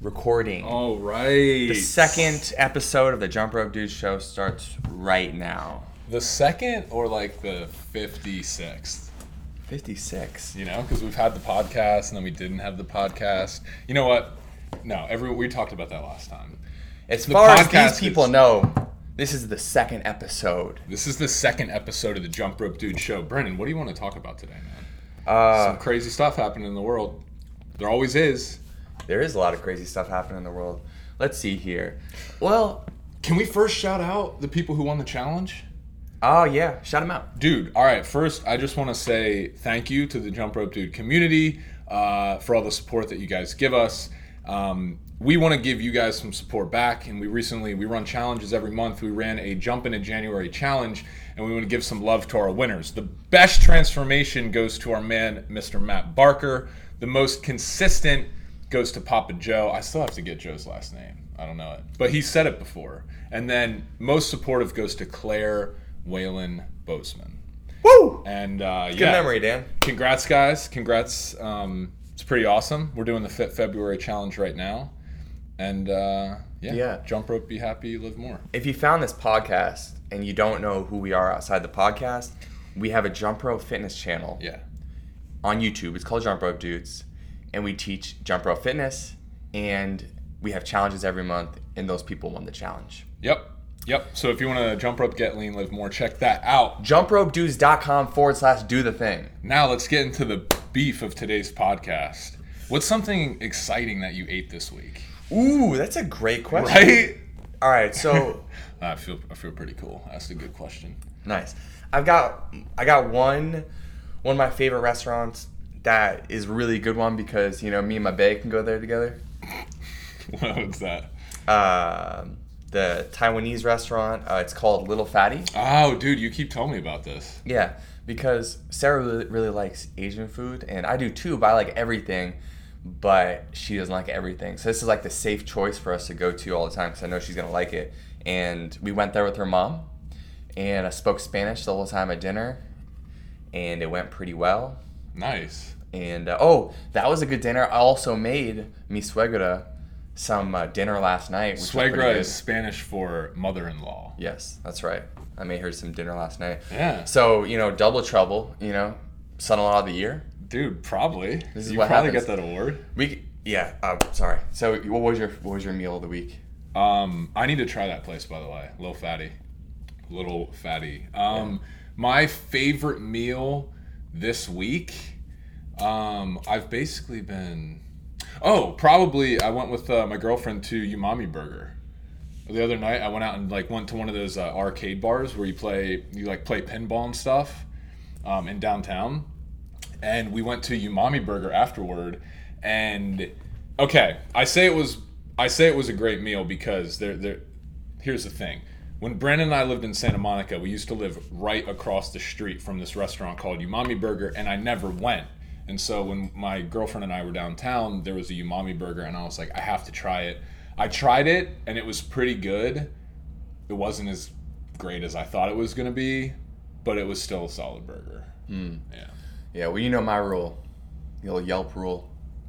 recording. All right. The second episode of the Jump Rope Dudes show starts right now. The second or like the 56th? 56. You know, because we've had the podcast and then we didn't have the podcast. You know what? No, we talked about that last time. As far as these people know, this is the second episode. This is the second episode of the Jump Rope Dude show. Brennan, what do you want to talk about today, man? Some crazy stuff happening in the world. There always is. There is a lot of crazy stuff happening in the world. Let's see here. Well, can we first shout out the people who won the challenge? Oh, yeah. Shout them out. Dude, all right. First, I just want to say thank you to the Jump Rope Dude community for all the support that you guys give us. We want to give you guys some support back, and we run challenges every month. We ran a Jump in a January challenge, and we want to give some love to our winners. The best transformation goes to our man, Mr. Matt Barker. The most consistent goes to Papa Joe. I still have to get Joe's last name. I don't know it. But he said it before. And then most supportive goes to Claire Whalen Bozeman. Woo! And Good memory, Dan. Congrats, guys. Congrats. It's pretty awesome. We're doing the February challenge right now. And Jump Rope, be happy, live more. If you found this podcast and you don't know who we are outside the podcast, we have a Jump Rope fitness channel. Yeah. On YouTube. It's called Jump Rope Dudes. And we teach jump rope fitness, and we have challenges every month, and those people won the challenge. Yep. So if you want to jump rope, get lean, live more, check that out. JumpRopeDudes.com/do the thing. Now let's get into the beef of today's podcast. What's something exciting that you ate this week? Ooh, that's a great question. Right? All right, so I feel pretty cool. That's a good question. Nice. I got one of my favorite restaurants that is really good one because, you know, me and my bae can go there together. What's that? The Taiwanese restaurant. It's called Little Fatty. Oh, dude, you keep telling me about this. Yeah, because Sarah really likes Asian food, and I do too, but I like everything, but she doesn't like everything. So this is like the safe choice for us to go to all the time because I know she's going to like it. And we went there with her mom, and I spoke Spanish the whole time at dinner, and it went pretty well. Nice. And, that was a good dinner. I also made mi suegra some dinner last night. Suegra is Spanish for mother-in-law. Yes, that's right. I made her some dinner last night. Yeah. So, you know, double trouble, you know, son-in-law of the year. Dude, probably. This is you what probably happens. get that award. Sorry. So, what was your meal of the week? I need to try that place, by the way. Little Fatty. My favorite meal this week, I've basically been... probably I went with my girlfriend to Umami Burger. The other night I went out and went to one of those arcade bars where you play pinball and stuff in downtown. And we went to Umami Burger afterward. And okay, I say it was a great meal because here's the thing. When Brandon and I lived in Santa Monica, we used to live right across the street from this restaurant called Umami Burger, and I never went. And so when my girlfriend and I were downtown, there was a Umami Burger, and I was like, I have to try it. I tried it, and it was pretty good. It wasn't as great as I thought it was going to be, but it was still a solid burger. Mm. Yeah. Yeah, well, you know my rule. The old Yelp rule.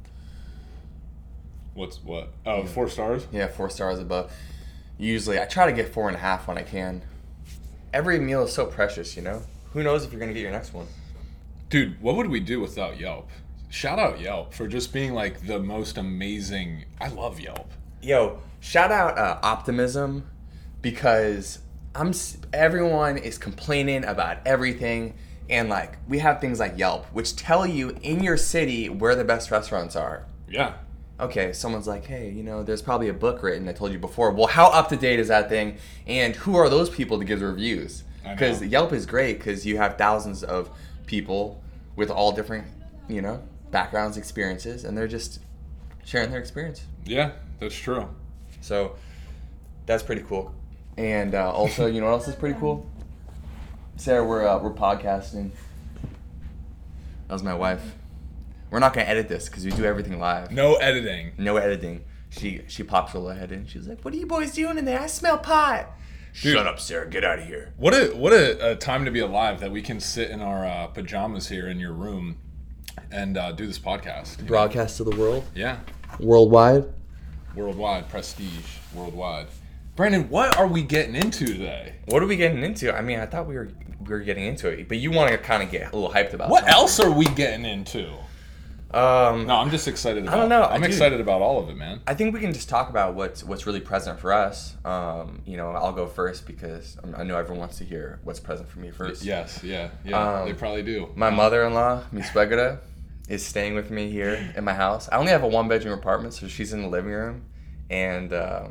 What? Oh, 4 stars? Yeah, 4 stars above. Usually, I try to get 4.5 when I can. Every meal is so precious, you know? Who knows if you're going to get your next one? Dude, what would we do without Yelp? Shout out Yelp for just being the most amazing... I love Yelp. Yo, shout out Optimism because everyone is complaining about everything, and we have things like Yelp, which tell you in your city where the best restaurants are. Yeah. Okay, someone's like, hey, you know, there's probably a book written, I told you before. Well, how up to date is that thing? And who are those people to give the reviews? Because Yelp is great because you have thousands of people with all different, you know, backgrounds, experiences, and they're just sharing their experience. Yeah, that's true. So that's pretty cool. And also, you know what else is pretty cool? Sarah, we're podcasting. That was my wife. We're not gonna edit this because we do everything live. No editing. No editing. She pops her little head in. She's like, "What are you boys doing in there? I smell pot." Dude, shut up, Sarah. Get out of here. What a time to be alive that we can sit in our pajamas here in your room and do this podcast. Broadcast to the world. Yeah. Worldwide. Worldwide. Prestige. Worldwide. Brandon, what are we getting into today? What are we getting into? I mean, I thought we were getting into it, but you want to kind of get a little hyped about What something. else are we getting into? No, I'm just excited about I don't know. I'm Dude, excited about all of it, man. I think we can just talk about what's really present for us. I'll go first because I know everyone wants to hear what's present for me first. Yes, yeah. They probably do. My mother-in-law, mi suegra, is staying with me here in my house. I only have a one-bedroom apartment, so she's in the living room. And,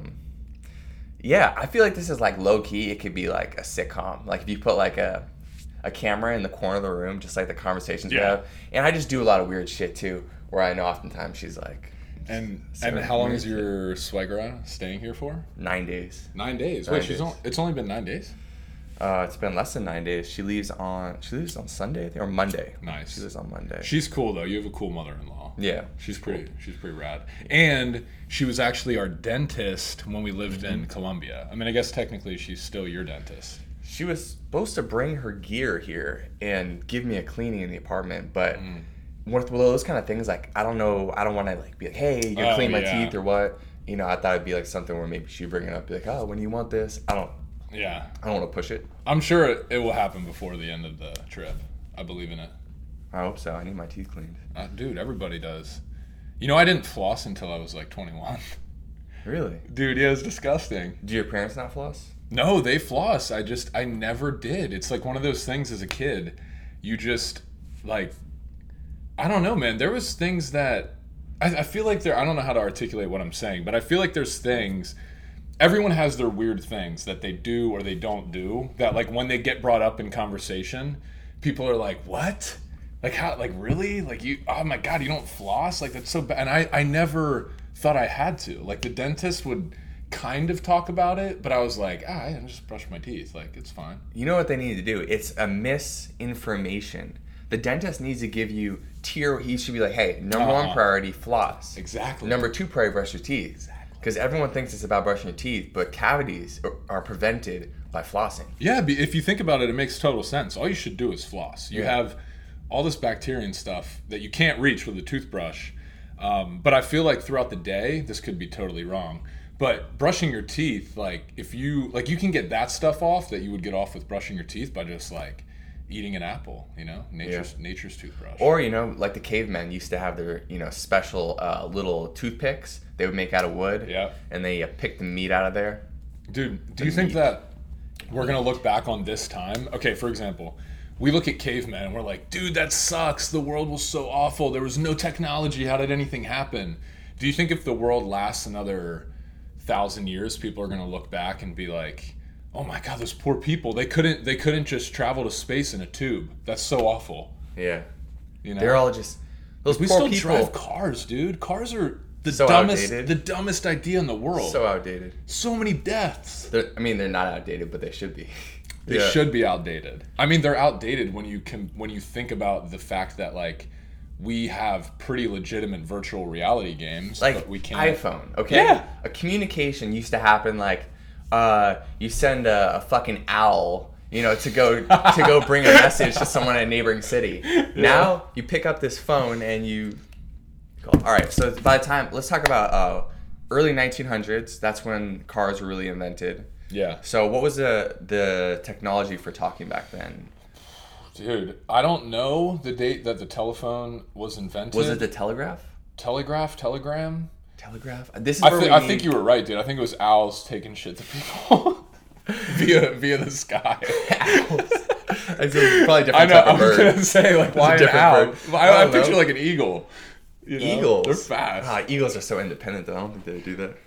I feel like this is like low-key. It could be like a sitcom. Like if you put like a camera in the corner of the room, just like the conversations we have. And I just do a lot of weird shit, too, where I know oftentimes she's like... And how long is your suegra staying here for? 9 days. 9 days. Wait, it's only been 9 days? It's been less than 9 days. She leaves on Sunday, I think, or Monday. Nice. She leaves on Monday. She's cool though. You have a cool mother-in-law. Yeah. She's pretty rad. And she was actually our dentist when we lived in Colombia. I mean, I guess technically she's still your dentist. She was supposed to bring her gear here and give me a cleaning in the apartment, but one of those kind of things, like, I don't know, I don't want to like be like, hey, you're cleaning my teeth or what. You know, I thought it'd be like something where maybe she'd bring it up, be like, oh, when do you want this? I don't want to push it. I'm sure it will happen before the end of the trip. I believe in it. I hope so. I need my teeth cleaned. Dude, everybody does. You know, I didn't floss until I was like 21. Really? Dude, yeah, it's disgusting. Do your parents not floss? No, they floss. I never did. It's like one of those things as a kid. You just, like, I don't know, man. There was things that, I feel like I don't know how to articulate what I'm saying, but I feel like there's things, everyone has their weird things that they do or they don't do, that like when they get brought up in conversation, people are like, what? Like how, like really? Like you, oh my God, you don't floss? Like that's so bad. And I never thought I had to. Like the dentist would kind of talk about it, but I was like, I just brush my teeth. Like it's fine. You know what they need to do? It's a misinformation. The dentist needs to give you he should be like, hey, number one priority, floss. Exactly. Number two priority, brush your teeth. Exactly. Because everyone thinks it's about brushing your teeth, but cavities are prevented by flossing. Yeah, if you think about it, it makes total sense. All you should do is floss. You have all this bacteria and stuff that you can't reach with a toothbrush. But I feel like throughout the day, this could be totally wrong, but brushing your teeth, like if you can get that stuff off that you would get off with brushing your teeth by just like eating an apple, you know, nature's toothbrush. Or, you know, like the cavemen used to have their, you know, special little toothpicks they would make out of wood. Yeah. And they pick the meat out of there. Dude, do you think that we're going to look back on this time? Okay, for example, we look at cavemen and we're like, dude, that sucks. The world was so awful. There was no technology. How did anything happen? Do you think if the world lasts another 1,000 years, people are going to look back and be like, oh my God, those poor people. They couldn't just travel to space in a tube. That's so awful. Yeah. You know? They're all just those we poor still people. drive cars, dude. Cars are So outdated. the dumbest idea in the world. So outdated. So many deaths. They're not outdated, but they should be. They should be outdated. I mean, they're outdated when you think about the fact that like we have pretty legitimate virtual reality games, like but we can't. iPhone, okay? Yeah. A communication used to happen like you send a fucking owl, you know, to go bring a message to someone in a neighboring city. Yeah. Now you pick up this phone and you call. All right, so by the time, let's talk about early 1900s. That's when cars were really invented. Yeah. So what was the technology for talking back then? Dude, I don't know the date that the telephone was invented. Was it the telegraph? Telegram? Telegraph? This is I think you were right, dude. I think it was owls taking shit to people via the sky. Owls. It's probably different I know. type of I was bird. gonna say like why an owl? Bird. I picture like an eagle. You know? Eagles. They're fast. Eagles are so independent though. I don't think they do that.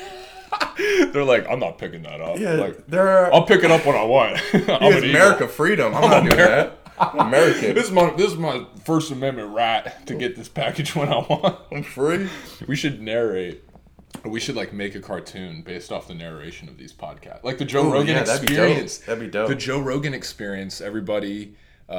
They're like, I'm not picking that up. Yeah, like, they're. I'll pick it up when I want. I'm an America, eagle. freedom. I'm not doing that. I'm American. This is my First Amendment right to get this package when I want. I'm free. We should narrate. Or we should like make a cartoon based off the narration of these podcasts, like the Joe Rogan Experience. That'd be dope. The Joe Rogan Experience. Everybody,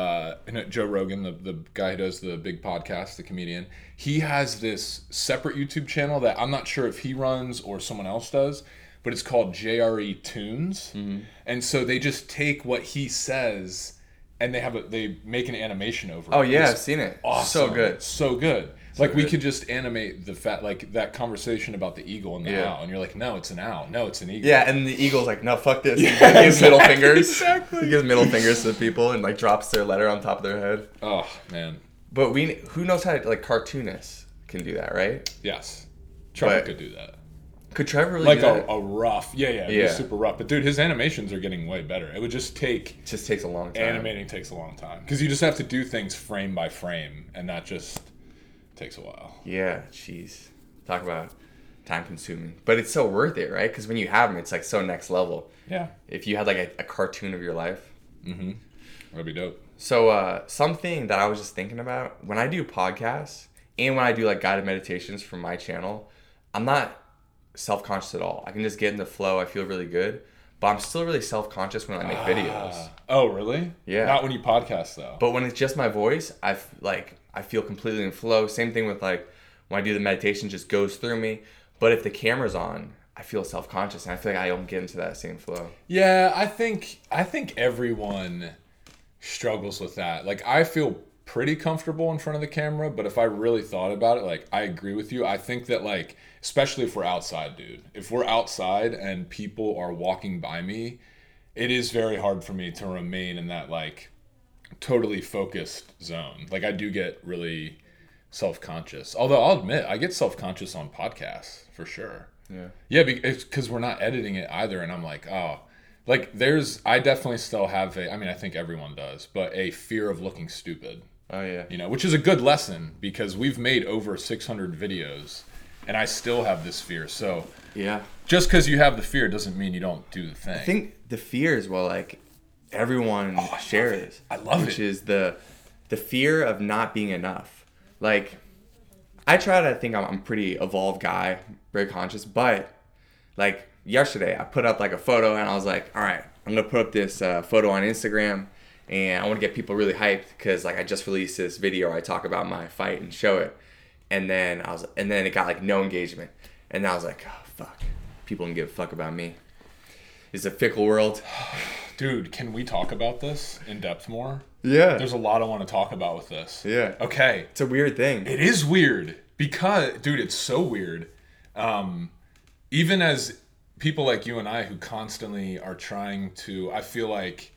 Joe Rogan, the guy who does the big podcast, the comedian, he has this separate YouTube channel that I'm not sure if he runs or someone else does, but it's called JRE Tunes, and so they just take what he says and they make an animation over it. Oh yeah, I've seen it. Awesome. So good. So good. Like we could just animate the fact, like that conversation about the eagle and the owl, and you're like, no, it's an owl. No, it's an eagle. Yeah, and the eagle's like, no, fuck this. He gives middle fingers. Exactly. He gives middle fingers to people and like drops their letter on top of their head. Oh man. But who knows how to, like, cartoonists can do that, right? Yes. Trevor could do that. Could Trevor really like do that? a rough, yeah, super rough. But dude, his animations are getting way better. It would just take. It just takes a long time. Animating takes a long time because you just have to do things frame by frame, and that just takes a while. Yeah, jeez. Talk about time consuming, but it's so worth it, right? Because when you have them, it's like so next level. Yeah. If you had like a cartoon of your life. Mm-hmm. That'd be dope. So something that I was just thinking about when I do podcasts and when I do like guided meditations from my channel, I'm not self-conscious at all. I can just get in the flow. I feel really good, but I'm still really self-conscious when I make videos. Oh, really? Yeah. Not when you podcast though. But when it's just my voice, I feel completely in flow. Same thing with like when I do the meditation, just goes through me. But if the camera's on, I feel self-conscious and I feel like I don't get into that same flow. Yeah, I think everyone struggles with that. Like I feel pretty comfortable in front of the camera, but if I really thought about it, like I agree with you. I think that like, especially if we're outside, dude. If we're outside and people are walking by me, it is very hard for me to remain in that like totally focused zone. Like I do get really self-conscious. Although I'll admit, I get self-conscious on podcasts for sure. Yeah. Yeah, because we're not editing it either, and I'm like, oh, like I definitely still have I think everyone does, but a fear of looking stupid. Oh yeah. You know, which is a good lesson because we've made over 600 videos, and I still have this fear. So yeah, just because you have the fear doesn't mean you don't do the thing. I think the fear is what like everyone shares. I love it. Which is the fear of not being enough. Like I try to think I'm a pretty evolved guy, very conscious, but like yesterday I put up like a photo and I was like, all right, I'm gonna put up this photo on Instagram and I want to get people really hyped because like I just released this video where I talk about my fight and show it, and then it got like no engagement, and I was like, oh fuck, people don't give a fuck about me. It's a fickle world. Dude, can we talk about this in depth more? Yeah. There's a lot I want to talk about with this. Yeah. Okay. It's a weird thing. It is weird because, dude, it's so weird. Even as people like you and I who constantly are trying to, I feel like,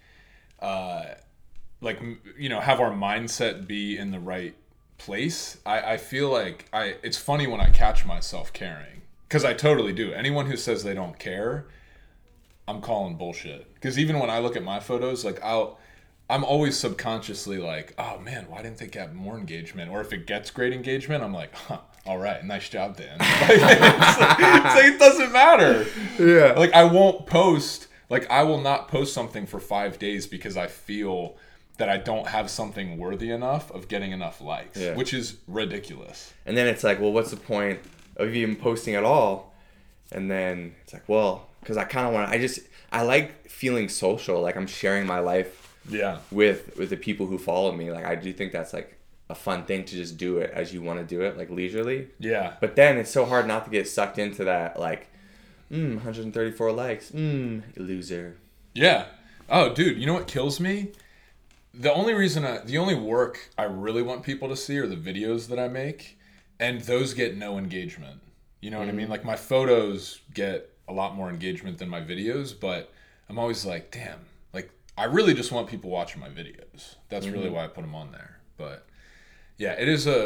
have our mindset be in the right place. I feel like it's funny when I catch myself caring because I totally do. Anyone who says they don't care, I'm calling bullshit. Because even when I look at my photos, like I'm always subconsciously like, oh man, why didn't they get more engagement? Or if it gets great engagement, I'm like, huh, all right, nice job, Dan. It's like it doesn't matter. Yeah. Like I won't post, like I will not post something for 5 days because I feel that I don't have something worthy enough of getting enough likes, which is ridiculous. And then it's like, well, what's the point of even posting at all? And then it's like, well, because I kind of want to, I like feeling social, like I'm sharing my life with the people who follow me. Like I do think that's like a fun thing to just do it as you want to do it, like leisurely. Yeah. But then it's so hard not to get sucked into that, like, 134 likes, loser. Yeah. Oh, dude, you know what kills me? The only work I really want people to see are the videos that I make, and those get no engagement. You know what I mean? Like my photos get a lot more engagement than my videos, but I'm always like, damn, like I really just want people watching my videos. That's really why I put them on there. But yeah,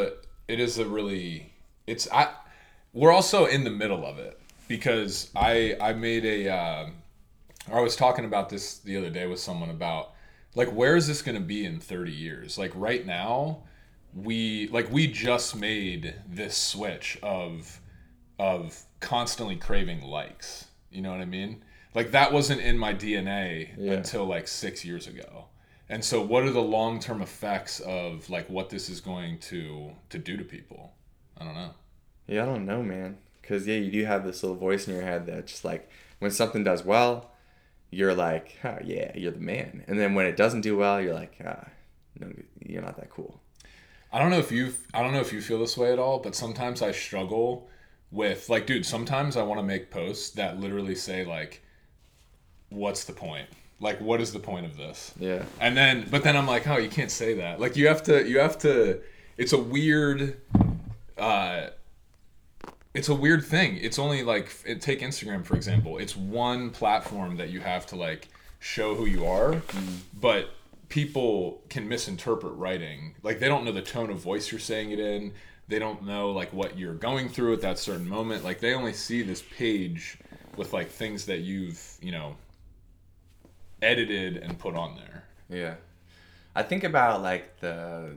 we're also in the middle of it because I was talking about this the other day with someone about like, where is this going to be in 30 years? Like right now, we just made this switch of constantly craving likes. You know what I mean? Like that wasn't in my DNA until like 6 years ago. And so what are the long-term effects of like what this is going to do to people? I don't know. Yeah, I don't know, man. Because you do have this little voice in your head that just like when something does well, you're like, oh, yeah, you're the man. And then when it doesn't do well, you're like, no, you're not that cool. I don't know if you feel this way at all, but sometimes I struggle with like, dude, sometimes I want to make posts that literally say like, what's the point? Like, what is the point of this? Yeah. But then I'm like, oh, you can't say that. Like you have to, it's a weird, it's a weird thing. It's only like, take Instagram for example. It's one platform that you have to like show who you are, but people can misinterpret writing. Like, they don't know the tone of voice you're saying it in. They don't know like what you're going through at that certain moment. Like, they only see this page with like things that you've, you know, edited and put on there. Yeah. I think about like the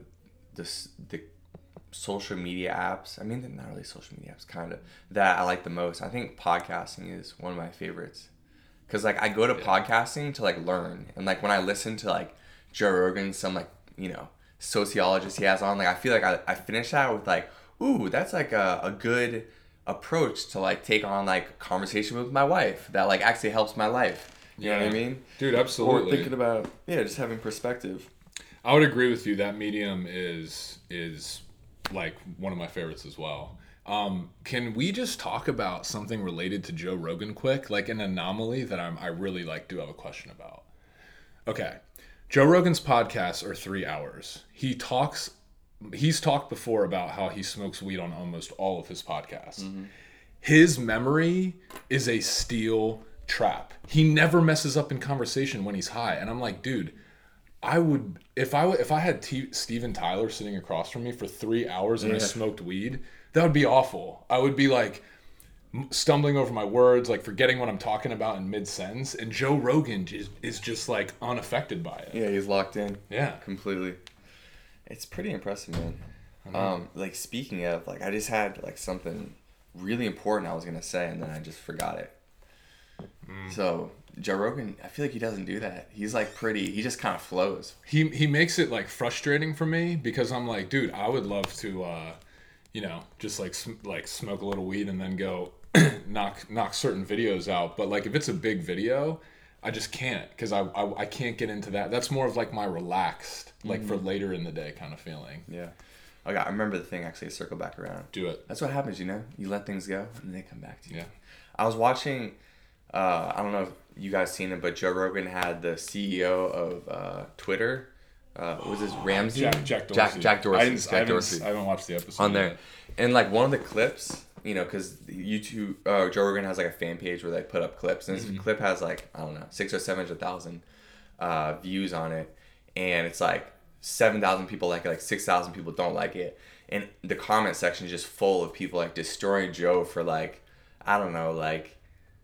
social media apps. I mean, they're not really social media apps, kind of, that I like the most. I think podcasting is one of my favorites. Because, like, I go to podcasting to, like, learn. And, like, when I listen to, like, Joe Rogan, some, like, you know, sociologist he has on, like, I feel like I finish that with, like, ooh, that's, like, a good approach to, like, take on, like, conversation with my wife that, like, actually helps my life. You know what I mean? Dude, absolutely. Or thinking about, just having perspective. I would agree with you. That medium is like one of my favorites as well. Can we just talk about something related to Joe Rogan quick? Like an anomaly that I really like do have a question about. Okay. Joe Rogan's podcasts are 3 hours. He's talked before about how he smokes weed on almost all of his podcasts. Mm-hmm. His memory is a steel trap. He never messes up in conversation when he's high. And I'm like, dude, I would, if I had Steven Tyler sitting across from me for 3 hours and I smoked weed, that would be awful. I would be like stumbling over my words, like forgetting what I'm talking about in mid-sentence. And Joe Rogan is just like unaffected by it. Yeah, he's locked in. Yeah. Completely. It's pretty impressive, man. Like, speaking of, like, I just had like something really important I was going to say and then I just forgot it. So Joe Rogan, I feel like he doesn't do that. He's like he just kind of flows. He makes it like frustrating for me because I'm like, dude, I would love to, just like smoke a little weed and then go knock certain videos out. But like if it's a big video, I just can't because I can't get into that. That's more of like my relaxed, like for later in the day kind of feeling. Yeah. Okay, I remember the thing actually, circle back around. Do it. That's what happens, you know? You let things go and they come back to you. Yeah. I was watching, I don't know if you guys seen it, but Joe Rogan had the CEO of Twitter. What was his Ramsey? Jack Dorsey. Jack Dorsey. I haven't watched the episode on there. Yet. And like one of the clips, you know, because YouTube, Joe Rogan has like a fan page where they put up clips, and this clip has like, I don't know, 600,000 or 700,000 views on it, and it's like 7,000 people like it, like 6,000 people don't like it, and the comment section is just full of people like destroying Joe for like, I don't know, like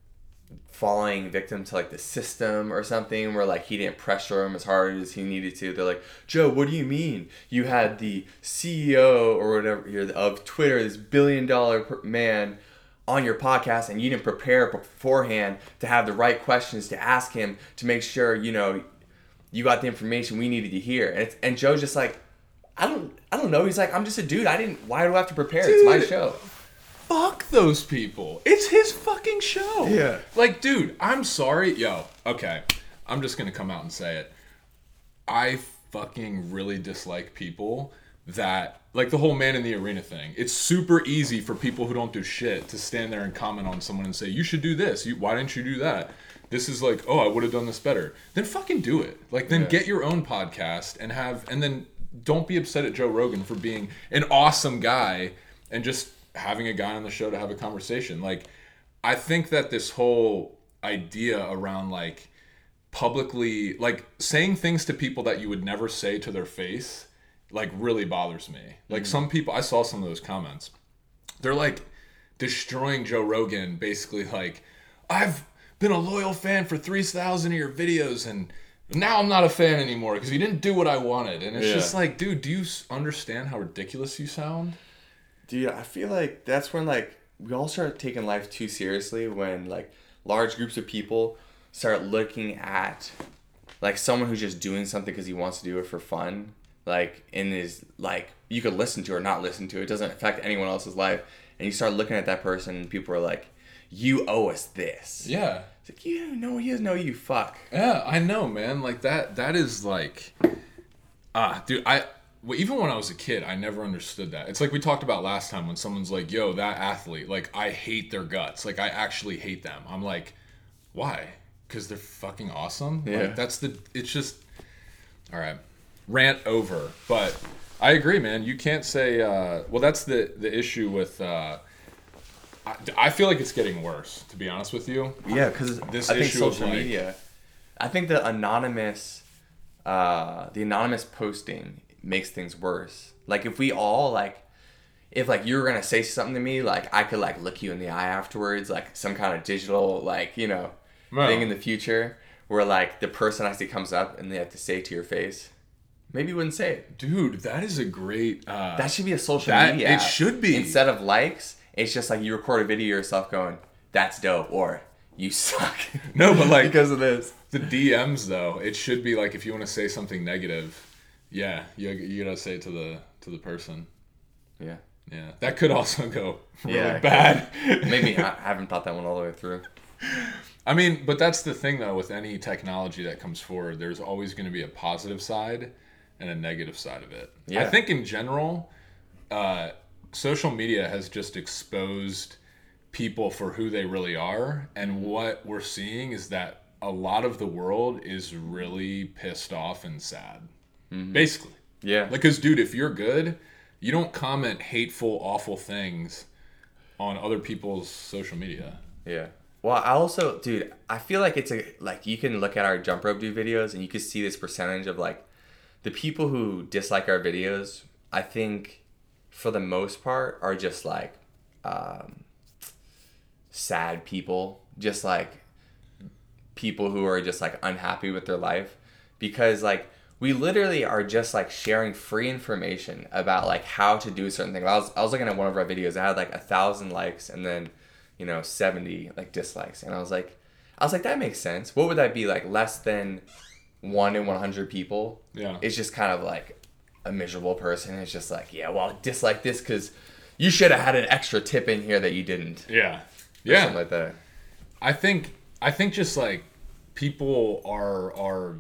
falling victim to like the system or something, where like he didn't pressure him as hard as he needed to. They're like, Joe, what do you mean you had the CEO or whatever of Twitter, this $1 billion man, on your podcast and you didn't prepare beforehand to have the right questions to ask him to make sure, you know, you got the information we needed to hear. And Joe's just like, I don't know. He's like, I'm just a dude. Why do I have to prepare? Dude, it's my show. Fuck those people. It's his fucking show. Yeah. Like, dude, I'm sorry. Yo, okay. I'm just going to come out and say it. I fucking really dislike people that, like the whole man in the arena thing. It's super easy for people who don't do shit to stand there and comment on someone and say, you should do this. Why didn't you do that? This is like, oh, I would have done this better. Then fucking do it. Like, then get your own podcast and then don't be upset at Joe Rogan for being an awesome guy and just having a guy on the show to have a conversation. Like, I think that this whole idea around like publicly, like saying things to people that you would never say to their face, like really bothers me. Like some people, I saw some of those comments. They're like destroying Joe Rogan, basically like, I've been a loyal fan for 3,000 of your videos and now I'm not a fan anymore because you didn't do what I wanted. And it's just like, dude, do you understand how ridiculous you sound? Dude, I feel like that's when like we all start taking life too seriously, when like large groups of people start looking at like someone who's just doing something because he wants to do it for fun, like, and is like, you could listen to or not listen to it, doesn't affect anyone else's life, and you start looking at that person and people are like, you owe us this. Yeah. It's like, he doesn't know you, fuck. Yeah, I know, man. Like that is like, dude, even when I was a kid, I never understood that. It's like we talked about last time when someone's like, yo, that athlete, like, I hate their guts. Like, I actually hate them. I'm like, why? Because they're fucking awesome? Yeah. Like, it's just, all right, rant over. But I agree, man. You can't say. Well, that's the issue with. I feel like it's getting worse, to be honest with you. Yeah, because This I think issue of, social like- media. I think the anonymous posting makes things worse. Like if we all like, if like you were gonna say something to me, like I could like look you in the eye afterwards, like some kind of digital like thing in the future where like the person actually comes up and they have to say it to your face. Maybe you wouldn't say it. Dude, that is a great. That should be a social That- media it app. should be. Instead of likes, it's just like you record a video of yourself going, "That's dope," or "You suck." No, but like because of this. the DMs though, it should be like if you want to say something negative, yeah, you gotta say it to the person. Yeah. Yeah, that could also go really Yeah. bad. Maybe I haven't thought that one all the way through. I mean, but that's the thing though. With any technology that comes forward, there's always going to be a positive side and a negative side of it. Yeah. I think in general, social media has just exposed people for who they really are, and what we're seeing is that a lot of the world is really pissed off and sad. Basically. Yeah. Because, dude, if you're good, you don't comment hateful, awful things on other people's social media. Yeah. Well, I also, dude, I feel like it's like you can look at our jump rope dude videos and you can see this percentage of like the people who dislike our videos. I think for the most part are just like sad people, just like people who are just like unhappy with their life, because like we literally are just like sharing free information about like how to do a certain thing. I was looking at one of our videos. It had like 1,000 likes and then 70 like dislikes, and I was like that makes sense. What would that be, like less than 1 in 100 people? Yeah. It's just kind of like a miserable person. It's just like, yeah, well, dislike this because you should have had an extra tip in here that you didn't. Yeah. Or Yeah. something like that. I think just like people are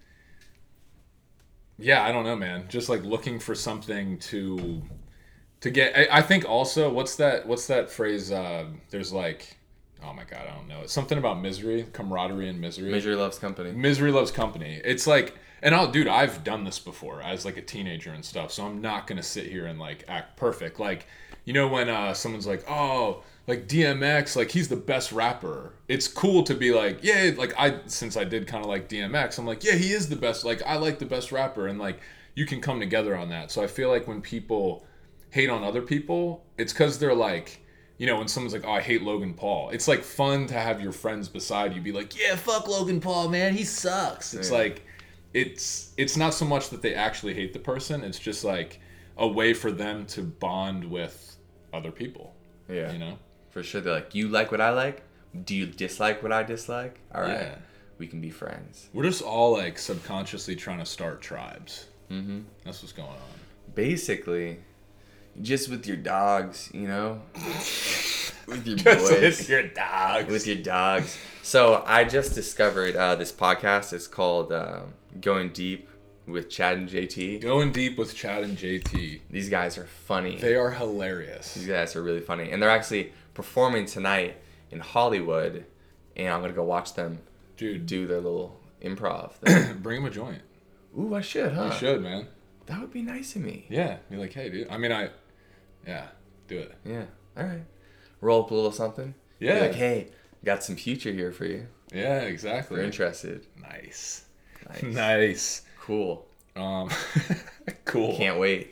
yeah, I don't know, man. Just like looking for something to get. I think also what's that phrase? There's like, oh my god, I don't know. It's something about misery, camaraderie, and misery. Misery loves company. Misery loves company. It's like, and I've done this before as like a teenager and stuff. So I'm not gonna sit here and like act perfect. Like, when someone's like, oh, like DMX, like he's the best rapper. It's cool to be like, yeah, like since I did kind of like DMX, I'm like, yeah, he is the best. Like I like the best rapper, and like you can come together on that. So I feel like when people hate on other people, it's because they're like, when someone's like, oh, I hate Logan Paul, it's like fun to have your friends beside you be like, yeah, fuck Logan Paul, man, he sucks. It's like, it's not so much that they actually hate the person, it's just like a way for them to bond with other people. Yeah. For sure. They're like, you like what I like? Do you dislike what I dislike? All right. Yeah. We can be friends. We're just all like subconsciously trying to start tribes. Mm-hmm. That's what's going on. Basically, just with your dogs, with your Just boys. with your dogs. With your dogs. So I just discovered this podcast. It's called Going Deep with Chad and JT. Going Deep with Chad and JT. These guys are funny. They are hilarious. These guys are really funny. And they're actually performing tonight in Hollywood. And I'm going to go watch them Dude, do their little improv thing. bring him a joint. Ooh, I should, huh? You should, man. That would be nice of me. Yeah. Be like, hey, dude. I mean, yeah, do it. Yeah. All right. Roll up a little something. Be Yeah. like, hey, got some future here for you. Yeah, If exactly. you're interested. Nice. Nice. Nice. Cool. Cool. Can't wait.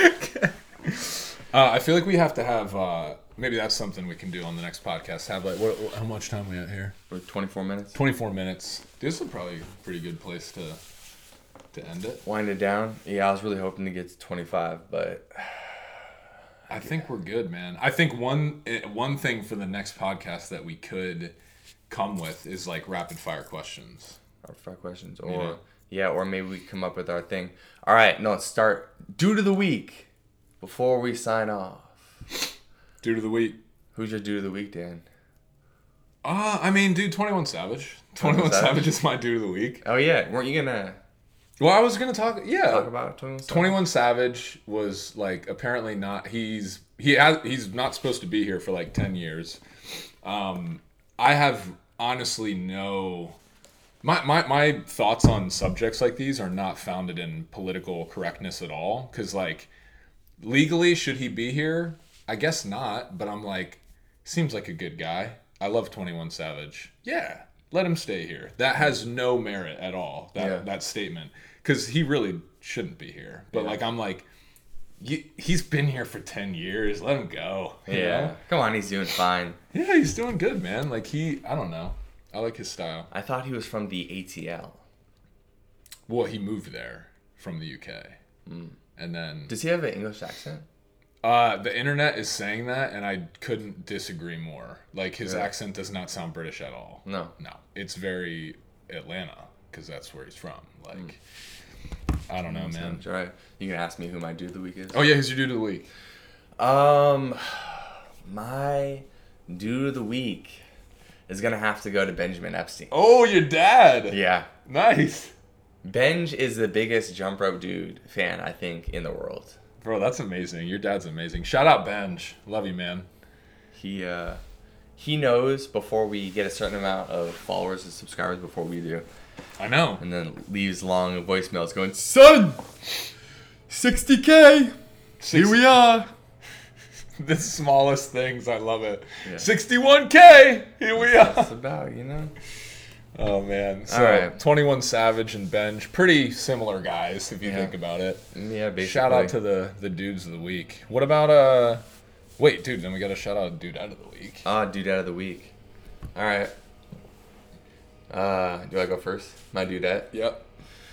I feel like we have to have, maybe that's something we can do on the next podcast. Have like, how much time we at here? We're 24 minutes. 24 minutes. This is probably a pretty good place to end it. Wind it down. Yeah, I was really hoping to get to 25, but I think we're good, man. I think one thing for the next podcast that we could come with is like rapid fire questions. our fire questions. Or or maybe we come up with our thing. All right, no, let's start. Dude of the week before we sign off. Dude of the week. Who's your dude of the week, Dan? I mean, dude, 21 Savage. 21 Savage is my dude of the week. Oh yeah, weren't you gonna Well, I was gonna talk about 21 Savage? 21 Savage was like apparently not. He's not supposed to be here for like 10 years. I have honestly no My thoughts on subjects like these are not founded in political correctness at all. Because, like, legally, should he be here? I guess not. But I'm like, seems like a good guy. I love 21 Savage. Yeah, let him stay here. That has no merit at all, that statement. Because he really shouldn't be here. But, like, I'm like, he's been here for 10 years. Let him go. You know? Come on, he's doing fine. Yeah, he's doing good, man. Like, I don't know. I like his style. I thought he was from the ATL. Well, he moved there from the UK. And then... Does he have an English accent? The internet is saying that, and I couldn't disagree more. Like, his accent does not sound British at all. No. It's very Atlanta, because that's where he's from. Like, I don't know, man. All right. You can ask me who my dude of the week is. Oh, yeah, who's your dude of the week? My dude of the week is going to have to go to Benjamin Epstein. Oh, your dad! Yeah. Nice! Benj is the biggest jump rope dude fan, I think, in the world. Bro, that's amazing. Your dad's amazing. Shout out Benj. Love you, man. He knows before we get a certain amount of followers and subscribers before we do. I know. And then leaves long voicemails going, son, 60K, here we are. The smallest things, I love it. Yeah. 61K, here we are. That's about, you know. Oh, man. So, All right. 21 Savage and Benj, pretty similar guys if you think about it. Yeah, basically. Shout out to the dudes of the week. What about, wait, dude, then we got to shout out dude out of the week. Dude out of the week. All right. Do I go first? My dudette? Yep.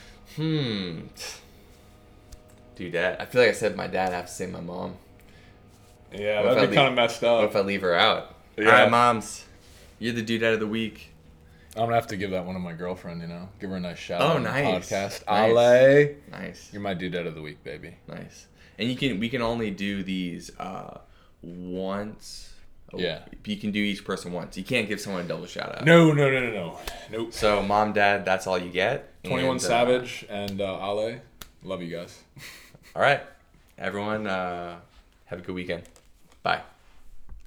Dudette. I feel like I said my dad. I have to say my mom. Yeah, What if that'd be I kind of messed up. What if I leave her out? Yeah. All right, moms. You're the dudette of the week. I'm going to have to give that one to my girlfriend, you know? Give her a nice shout out on nice. the podcast. Nice. Ale. Nice. You're my dudette of the week, baby. Nice. And we can only do these once. Yeah. You can do each person once. You can't give someone a double shout out. No. Nope. So, mom, dad, that's all you get. 21 And, Savage and Ale. Love you guys. All right. Everyone, have a good weekend. Bye.